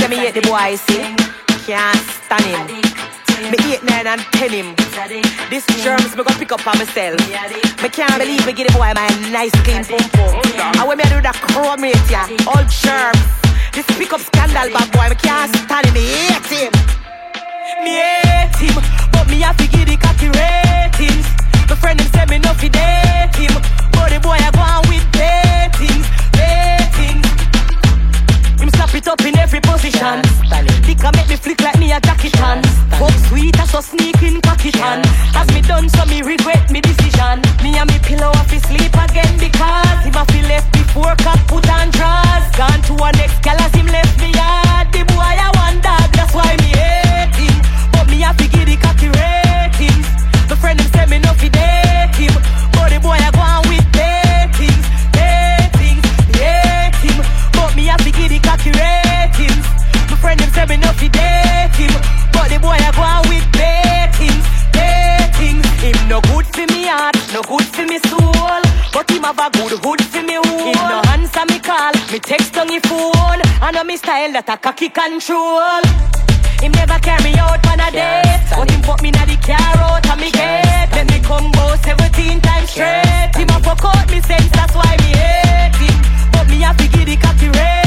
say me hate the boy, see. Can't stand him. Me 8, 9 and 10 him. This germs me gonna pick up on myself. Me can't believe me give the boy my nice clean pum pum. And when me do that chromate, yeah, all germs. This pick up scandal bad boy, me can't stand him. Me hate him. Me hate him, but me have to give the cocky ratings. My friend him say me no fi date him, but the boy I go on with ratings. Him slap it up in every position. Dick a make me flick like me a jacket on. Fuck sweet, I so sneak in pocket on. As me done so me regret me decision. Me and me pillow off his sleep again because him a fi left before cock put on drawers. Gone to a next gal as him left me yard. The boy I want dog, that's why me hate him. But me have to give the cocky ratings. The friend him say me no fi date him, but the boy I go on with datings. Hate him, but me have to give the cocky ratings. My friend him say me no fi date him, but the boy I go on with datings. Him no good for me heart, no good for me soul, but him have a good hood for me home. Him no answer me call, me text on his phone. I know me style that a cocky control. Him never carry me out on a date, but him put me na the car out of me gate. Let me come go 17 times straight. Him a fuck out me sense, that's why me hate him. But me have to give the cocky rate.